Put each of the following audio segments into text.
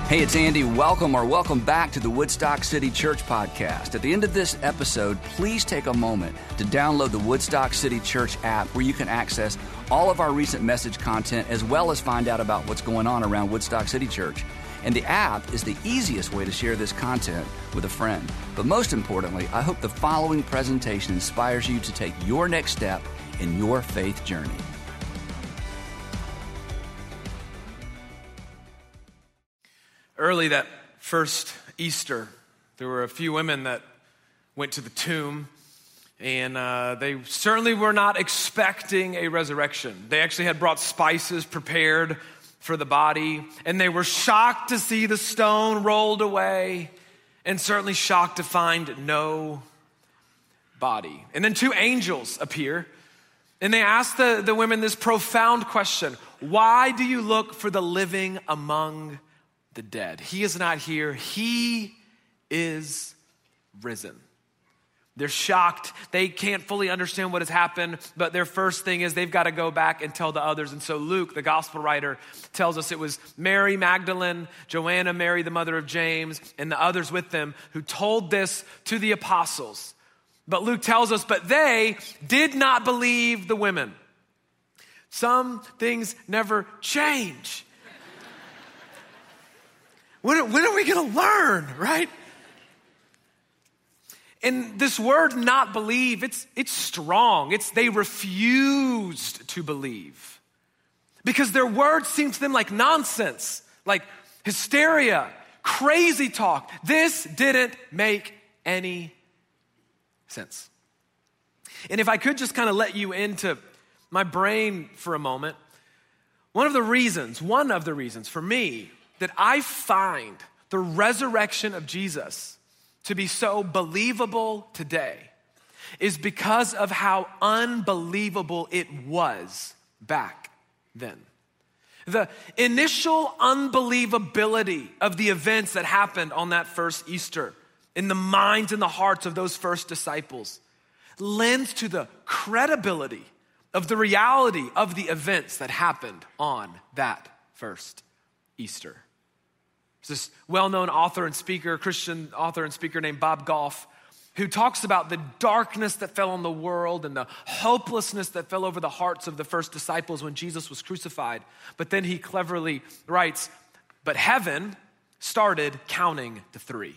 Hey, it's Andy. Welcome back to the Woodstock City Church podcast. At the end of this episode, please take a moment to download the Woodstock City Church app where you can access all of our recent message content as well as find out about what's going on around Woodstock City Church. And the app is the easiest way to share this content with a friend. But most importantly, I hope the following presentation inspires you to take your next step in your faith journey. Early that first Easter, there were a few women that went to the tomb, and they certainly were not expecting a resurrection. They actually had brought spices prepared for the body, and they were shocked to see the stone rolled away, and certainly shocked to find no body. And then two angels appear, and they ask the women this profound question: why do you look for the living among the dead? He is not here. He is risen. They're shocked. They can't fully understand what has happened, but their first thing is they've got to go back and tell the others. And so Luke, the gospel writer, tells us it was Mary Magdalene, Joanna, Mary, the mother of James, and the others with them who told this to the apostles. But Luke tells us, but they did not believe the women. Some things never change. When are we going to learn, right? And this word "not believe," it's strong. They refused to believe because their words seemed to them like nonsense, like hysteria, crazy talk. This didn't make any sense. And if I could just kind of let you into my brain for a moment, one of the reasons for me that I find the resurrection of Jesus to be so believable today is because of how unbelievable it was back then. The initial unbelievability of the events that happened on that first Easter in the minds and the hearts of those first disciples lends to the credibility of the reality of the events that happened on that first Easter. There's this well-known Christian author and speaker named Bob Goff, who talks about the darkness that fell on the world and the hopelessness that fell over the hearts of the first disciples when Jesus was crucified. But then he cleverly writes, but heaven started counting to 3.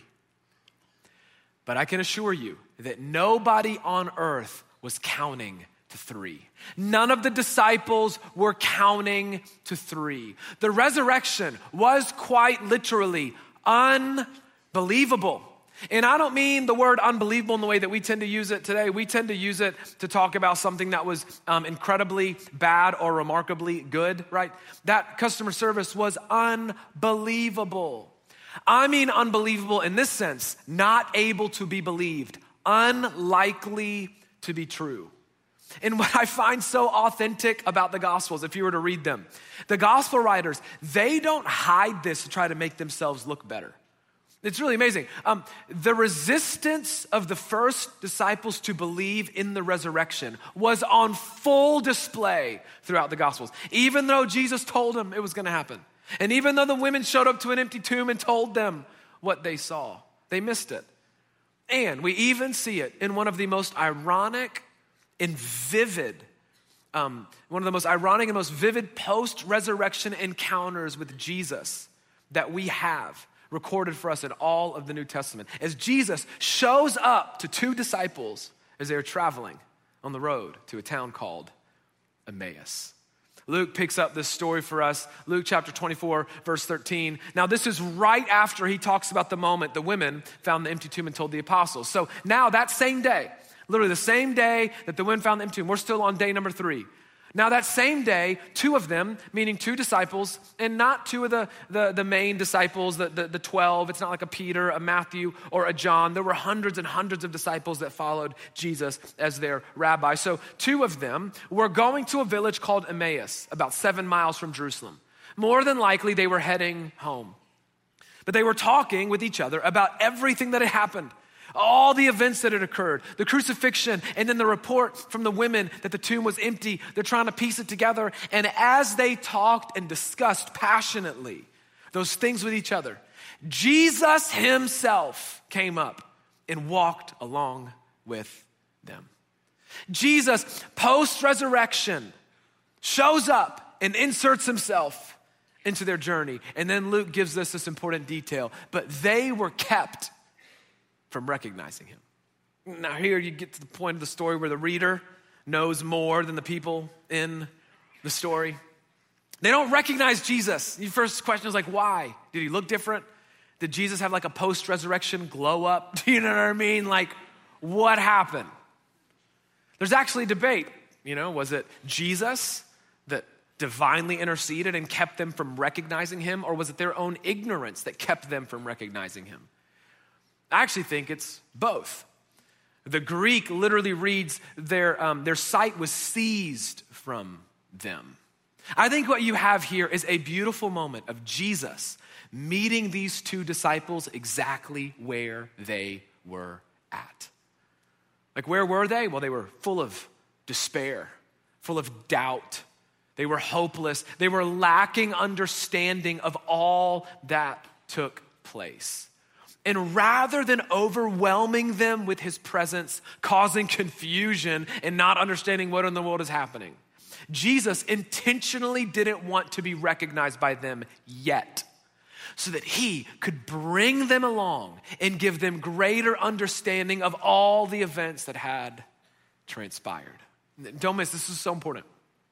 But I can assure you that nobody on earth was counting to 3. None of the disciples were counting to 3. The resurrection was quite literally unbelievable. And I don't mean the word unbelievable in the way that we tend to use it today. We tend to use it to talk about something that was incredibly bad or remarkably good, right? That customer service was unbelievable. I mean unbelievable in this sense, not able to be believed, unlikely to be true. And what I find so authentic about the Gospels, if you were to read them, the Gospel writers, they don't hide this to try to make themselves look better. It's really amazing. The resistance of the first disciples to believe in the resurrection was on full display throughout the Gospels, even though Jesus told them it was going to happen. And even though the women showed up to an empty tomb and told them what they saw, they missed it. And we even see it in one of the most ironic and vivid, one of the most ironic and most vivid post-resurrection encounters with Jesus that we have recorded for us in all of the New Testament. As Jesus shows up to two disciples as they are traveling on the road to a town called Emmaus. Luke picks up this story for us. Luke chapter 24, verse 13. Now this is right after he talks about the moment the women found the empty tomb and told the apostles. So now that same day, literally the same day that the women found the empty tomb, we're still on day number 3. Now that same day, 2 of them, meaning 2 disciples, and not 2 of the main disciples, the 12, it's not like a Peter, a Matthew, or a John. There were hundreds and hundreds of disciples that followed Jesus as their rabbi. So 2 of them were going to a village called Emmaus, about 7 miles from Jerusalem. More than likely, they were heading home. But they were talking with each other about everything that had happened. All the events that had occurred, the crucifixion, and then the report from the women that the tomb was empty. They're trying to piece it together. And as they talked and discussed passionately those things with each other, Jesus himself came up and walked along with them. Jesus, post-resurrection, shows up and inserts himself into their journey. And then Luke gives us this important detail, but they were kept from recognizing him. Now here you get to the point of the story where the reader knows more than the people in the story. They don't recognize Jesus. Your first question is like, why? Did he look different? Did Jesus have like a post-resurrection glow up? Do you know what I mean? Like, what happened? There's actually debate. Was it Jesus that divinely interceded and kept them from recognizing him? Or was it their own ignorance that kept them from recognizing him? I actually think it's both. The Greek literally reads their sight was seized from them. I think what you have here is a beautiful moment of Jesus meeting these two disciples exactly where they were at. Like, where were they? Well, they were full of despair, full of doubt. They were hopeless. They were lacking understanding of all that took place. And rather than overwhelming them with his presence, causing confusion and not understanding what in the world is happening, Jesus intentionally didn't want to be recognized by them yet, so that he could bring them along and give them greater understanding of all the events that had transpired. Don't miss, this is so important.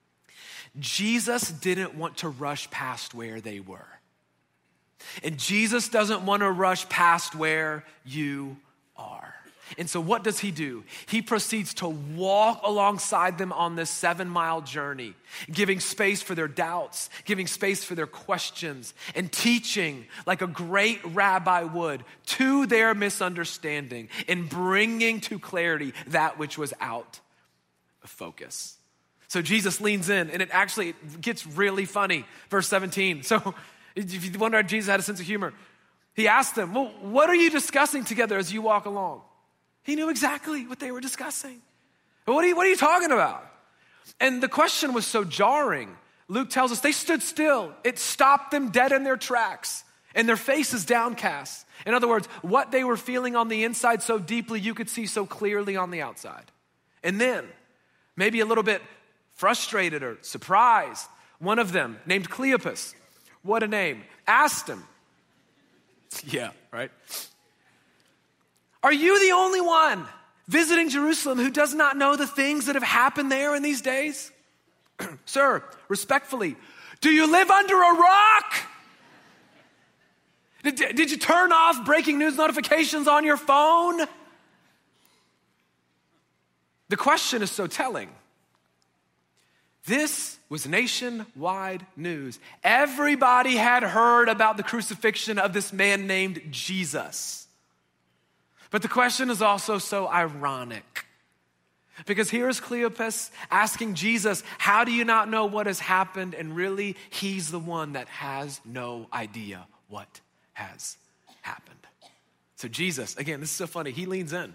Jesus didn't want to rush past where they were. And Jesus doesn't want to rush past where you are. And so what does he do? He proceeds to walk alongside them on this 7-mile journey, giving space for their doubts, giving space for their questions, and teaching like a great rabbi would to their misunderstanding and bringing to clarity that which was out of focus. So Jesus leans in, and it actually gets really funny. Verse 17. So if you wonder if Jesus had a sense of humor, he asked them, well, what are you discussing together as you walk along? He knew exactly what they were discussing. What are you talking about? And the question was so jarring. Luke tells us they stood still. It stopped them dead in their tracks, and their faces downcast. In other words, what they were feeling on the inside so deeply, you could see so clearly on the outside. And then, maybe a little bit frustrated or surprised, one of them, named Cleopas, what a name, asked him, yeah, right? Are you the only one visiting Jerusalem who does not know the things that have happened there in these days? Sir, respectfully, do you live under a rock? Did you turn off breaking news notifications on your phone? The question is so telling. This was nationwide news. Everybody had heard about the crucifixion of this man named Jesus. But the question is also so ironic, because here is Cleopas asking Jesus, how do you not know what has happened? And really, he's the one that has no idea what has happened. So Jesus, again, this is so funny. He leans in.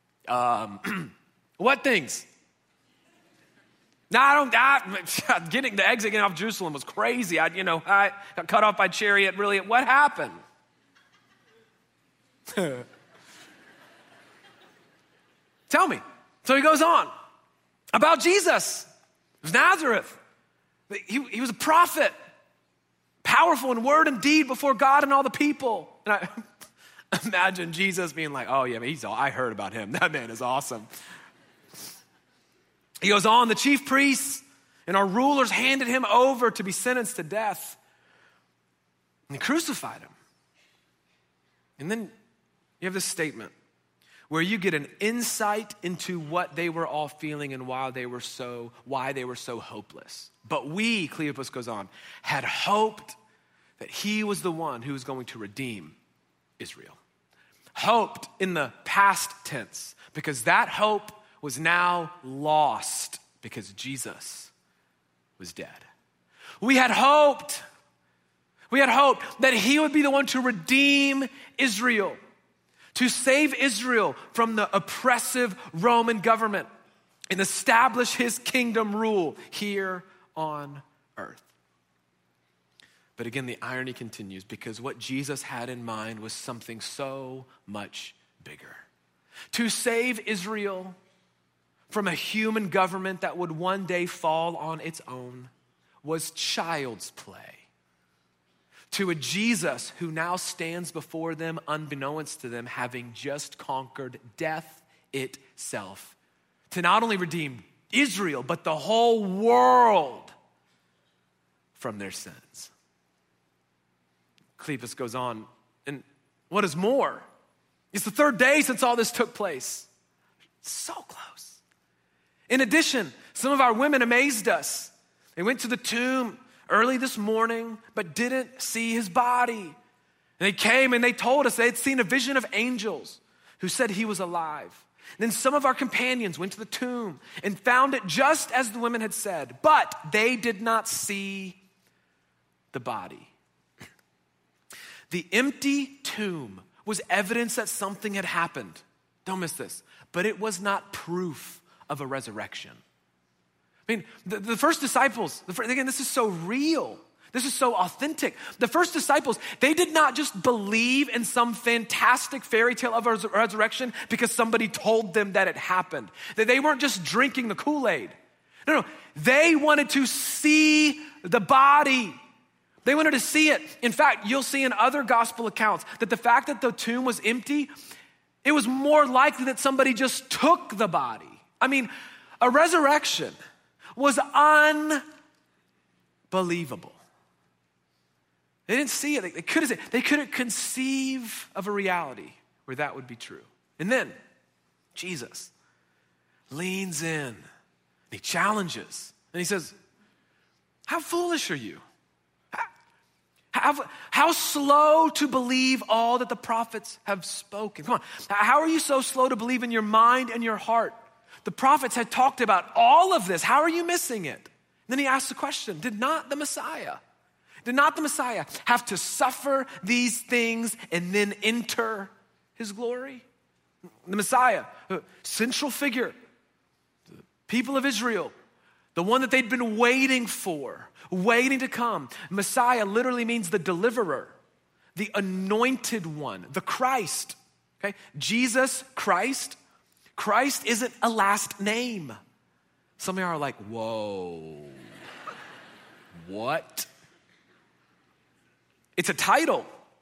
What things? No, getting the exit off Jerusalem was crazy. I got cut off by chariot. Really, what happened? Tell me. So he goes on about Jesus of Nazareth. He was a prophet, powerful in word and deed before God and all the people. And I imagine Jesus being like, oh yeah, I heard about him. That man is awesome. He goes on, the chief priests and our rulers handed him over to be sentenced to death. And they crucified him. And then you have this statement where you get an insight into what they were all feeling and why they were so hopeless. But we, Cleopas goes on, had hoped that he was the one who was going to redeem Israel. Hoped in the past tense, because that hope was now lost because Jesus was dead. We had hoped that he would be the one to redeem Israel, to save Israel from the oppressive Roman government and establish his kingdom rule here on earth. But again, the irony continues because what Jesus had in mind was something so much bigger. To save Israel from a human government that would one day fall on its own was child's play. To a Jesus who now stands before them, unbeknownst to them, having just conquered death itself, to not only redeem Israel, but the whole world from their sins. Cleopas goes on, and what is more, it's the third day since all this took place. So close. In addition, some of our women amazed us. They went to the tomb early this morning, but didn't see his body. And they came and they told us they had seen a vision of angels who said he was alive. And then some of our companions went to the tomb and found it just as the women had said, but they did not see the body. The empty tomb was evidence that something had happened. Don't miss this. But it was not proof of a resurrection. I mean, the first disciples, again, this is so real. This is so authentic. The first disciples, they did not just believe in some fantastic fairy tale of a resurrection because somebody told them that it happened. That they weren't just drinking the Kool-Aid. No. They wanted to see the body. They wanted to see it. In fact, you'll see in other gospel accounts that the fact that the tomb was empty, it was more likely that somebody just took the body. I mean, a resurrection was unbelievable. They didn't see it. They couldn't conceive of a reality where that would be true. And then Jesus leans in and he challenges and he says, how foolish are you? How slow to believe all that the prophets have spoken. Come on, how are you so slow to believe in your mind and your heart? The prophets had talked about all of this. How are you missing it? And then he asked the question, did not the Messiah have to suffer these things and then enter his glory? The Messiah, central figure, the people of Israel, the one that they'd been waiting for, waiting to come. Messiah literally means the deliverer, the anointed one, the Christ. Okay? Jesus Christ. Christ isn't a last name. Some of you are like, whoa, what? It's a title.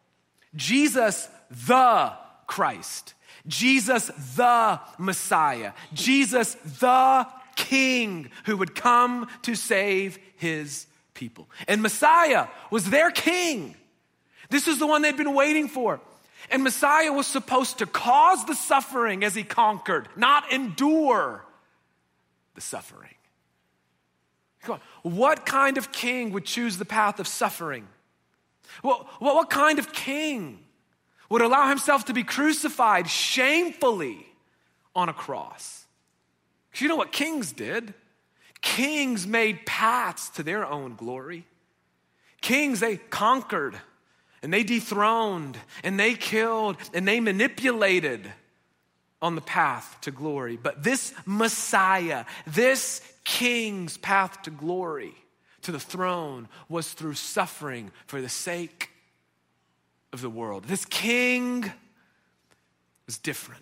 Jesus the Christ. Jesus the Messiah. Jesus the King who would come to save his people. And Messiah was their king. This is the one they'd been waiting for. And Messiah was supposed to cause the suffering as he conquered, not endure the suffering. Come on. What kind of king would choose the path of suffering? Well, what kind of king would allow himself to be crucified shamefully on a cross? Because you know what kings did? Kings made paths to their own glory. Kings, they conquered and they dethroned and they killed and they manipulated on the path to glory. But this Messiah, this king's path to glory, to the throne, was through suffering for the sake of the world. This king was different.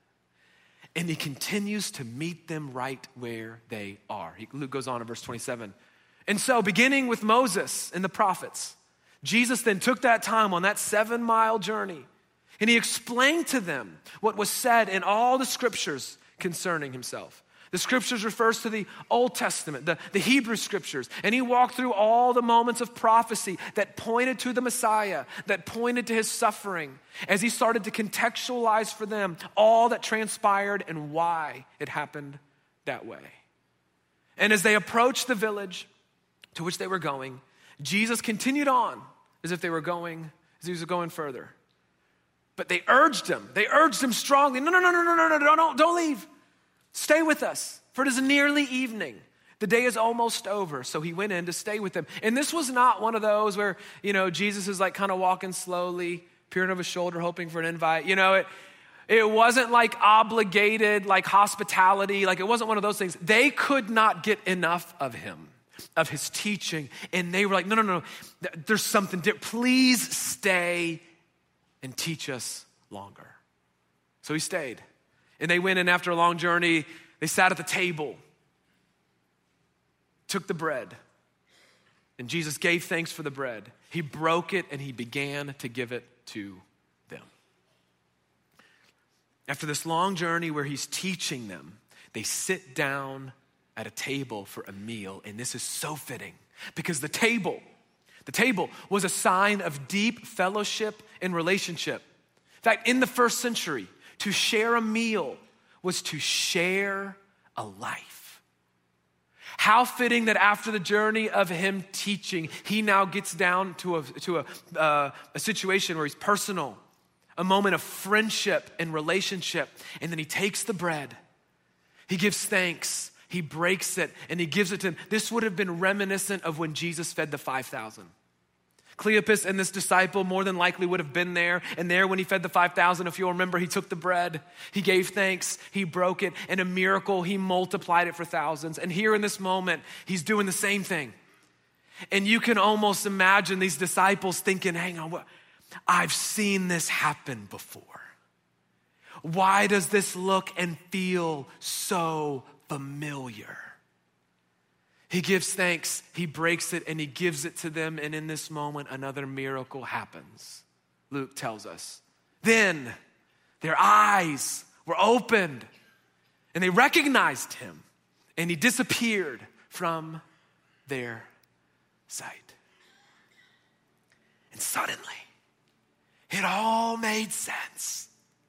And he continues to meet them right where they are. Luke goes on in verse 27. And so beginning with Moses and the prophets, Jesus then took that time on that 7-mile journey and he explained to them what was said in all the scriptures concerning himself. The scriptures refers to the Old Testament, the Hebrew scriptures. And he walked through all the moments of prophecy that pointed to the Messiah, that pointed to his suffering, as he started to contextualize for them all that transpired and why it happened that way. And as they approached the village to which they were going, Jesus continued on as if he was going further. But they urged him strongly, no, don't leave. Stay with us, for it is nearly evening. The day is almost over. So he went in to stay with them. And this was not one of those where, Jesus is like kind of walking slowly, peering over his shoulder, hoping for an invite. It wasn't like obligated, like hospitality. Like it wasn't one of those things. They could not get enough of him. of his teaching. And they were like, no, there's something different. Please stay and teach us longer. So he stayed. And they went in after a long journey. They sat at the table, took the bread, and Jesus gave thanks for the bread. He broke it and he began to give it to them. After this long journey where he's teaching them, they sit down at a table for a meal. And this is so fitting because the table was a sign of deep fellowship and relationship. In fact, in the first century, to share a meal was to share a life. How fitting that after the journey of him teaching, he now gets down to a situation where he's personal, a moment of friendship and relationship. And then he takes the bread, he gives thanks, he breaks it, and he gives it to them. This would have been reminiscent of when Jesus fed the 5,000. Cleopas and this disciple more than likely would have been there. And there when he fed the 5,000, if you'll remember, he took the bread, he gave thanks, he broke it, and a miracle, he multiplied it for thousands. And here in this moment, he's doing the same thing. And you can almost imagine these disciples thinking, hang on, I've seen this happen before. Why does this look and feel so familiar? He gives thanks, he breaks it, and he gives it to them. And in this moment, another miracle happens. Luke tells us. Then their eyes were opened and they recognized him, and he disappeared from their sight. And suddenly, it all made sense.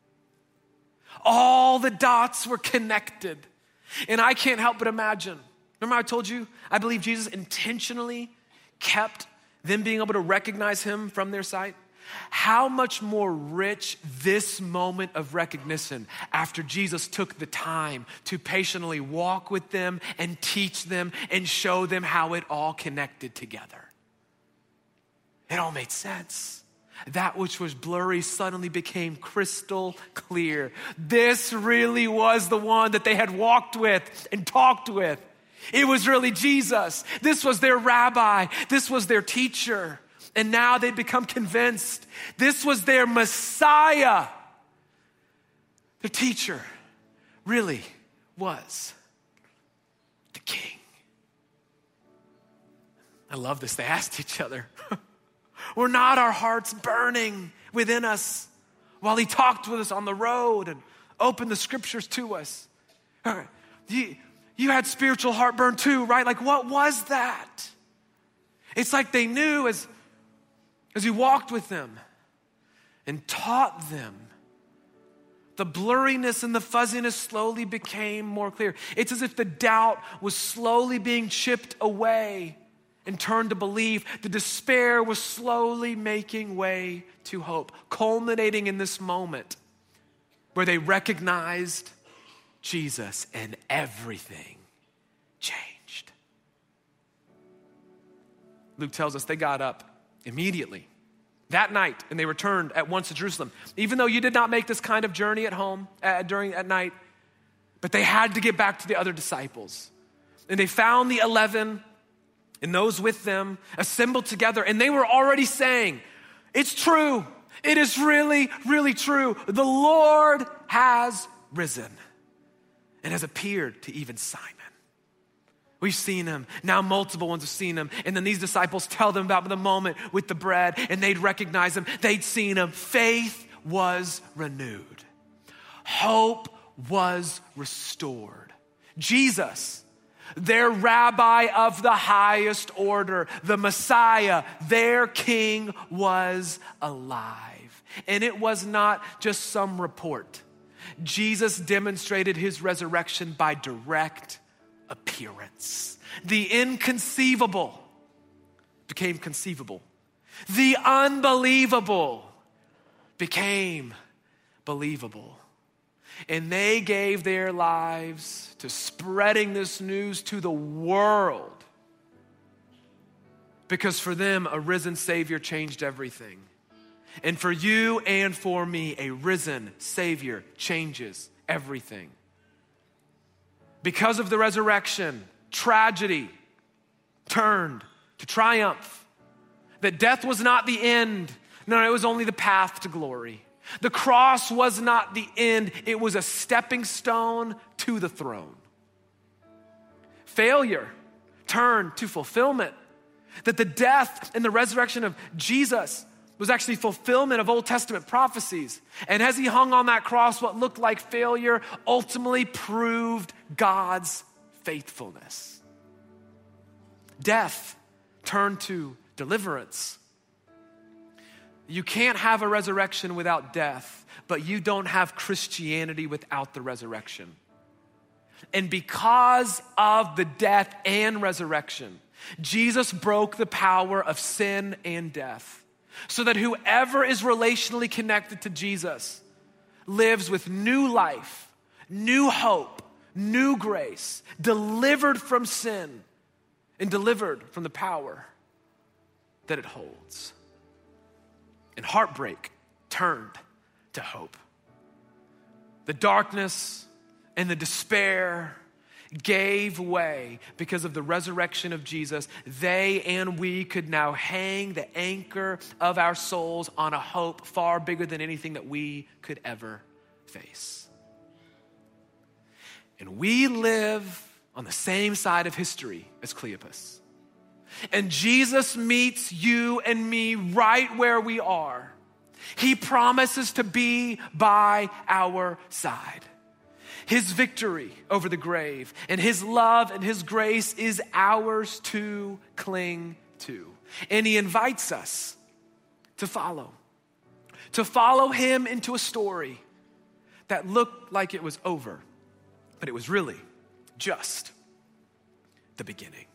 All the dots were connected. And I can't help but imagine. Remember I told you, I believe Jesus intentionally kept them being able to recognize him from their sight. How much more rich this moment of recognition after Jesus took the time to patiently walk with them and teach them and show them how it all connected together. It all made sense. That which was blurry suddenly became crystal clear. This really was the one that they had walked with and talked with. It was really Jesus. This was their rabbi. This was their teacher. And now they'd become convinced this was their Messiah. Their teacher really was the king. I love this. They asked each other, were not our hearts burning within us while he talked with us on the road and opened the scriptures to us? You had spiritual heartburn too, right? Like, what was that? It's like they knew as he walked with them and taught them, the blurriness and the fuzziness slowly became more clear. It's as if the doubt was slowly being chipped away and turned to belief. The despair was slowly making way to hope, culminating in this moment where they recognized Jesus and everything changed. Luke tells us they got up immediately that night and they returned at once to Jerusalem. Even though you did not make this kind of journey at home at night, but they had to get back to the other disciples. And they found the 11 and those with them assembled together, and they were already saying, it's true. It is really, really true. The Lord has risen and has appeared to even Simon. We've seen him. Now multiple ones have seen him. And then these disciples tell them about the moment with the bread, and they'd recognize him. They'd seen him. Faith was renewed. Hope was restored. Jesus, their rabbi of the highest order, the Messiah, their king, was alive. And it was not just some report. Jesus demonstrated his resurrection by direct appearance. The inconceivable became conceivable. The unbelievable became believable. And they gave their lives to spreading this news to the world. Because for them, a risen Savior changed everything. And for you and for me, a risen Savior changes everything. Because of the resurrection, tragedy turned to triumph. That death was not the end. No, it was only the path to glory. The cross was not the end. It was a stepping stone to the throne. Failure turned to fulfillment. That the death and the resurrection of Jesus was actually fulfillment of Old Testament prophecies. And as he hung on that cross, what looked like failure ultimately proved God's faithfulness. Death turned to deliverance. You can't have a resurrection without death, but you don't have Christianity without the resurrection. And because of the death and resurrection, Jesus broke the power of sin and death, so that whoever is relationally connected to Jesus lives with new life, new hope, new grace, delivered from sin and delivered from the power that it holds. And heartbreak turned to hope. The darkness and the despair gave way because of the resurrection of Jesus. They and we could now hang the anchor of our souls on a hope far bigger than anything that we could ever face. And we live on the same side of history as Cleopas. And Jesus meets you and me right where we are. He promises to be by our side. His victory over the grave and his love and his grace is ours to cling to. And he invites us to follow him into a story that looked like it was over, but it was really just the beginning.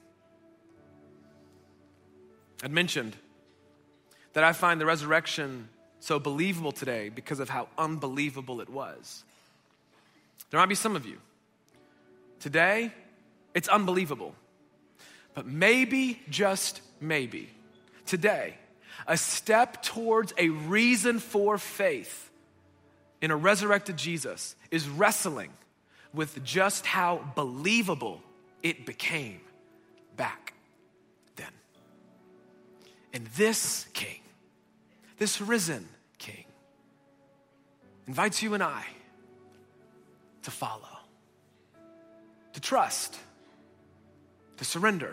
I'd mentioned that I find the resurrection so believable today because of how unbelievable it was. There might be some of you. Today, it's unbelievable. But maybe, just maybe, today, a step towards a reason for faith in a resurrected Jesus is wrestling with just how believable it became back then. And this King, this risen King, invites you and I to follow, to trust, to surrender,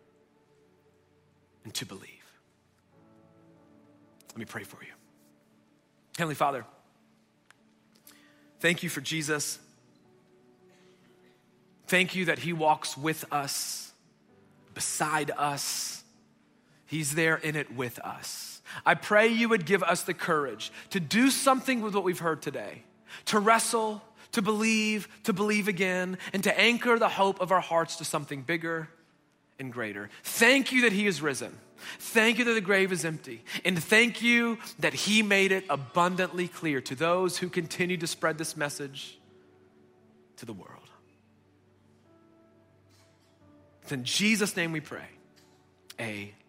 and to believe. Let me pray for you. Heavenly Father, thank you for Jesus. Thank you that he walks with us, beside us. He's there in it with us. I pray you would give us the courage to do something with what we've heard today, to wrestle, to believe again, and to anchor the hope of our hearts to something bigger and greater. Thank you that he is risen. Thank you that the grave is empty. And thank you that he made it abundantly clear to those who continue to spread this message to the world. It's in Jesus' name we pray. Amen.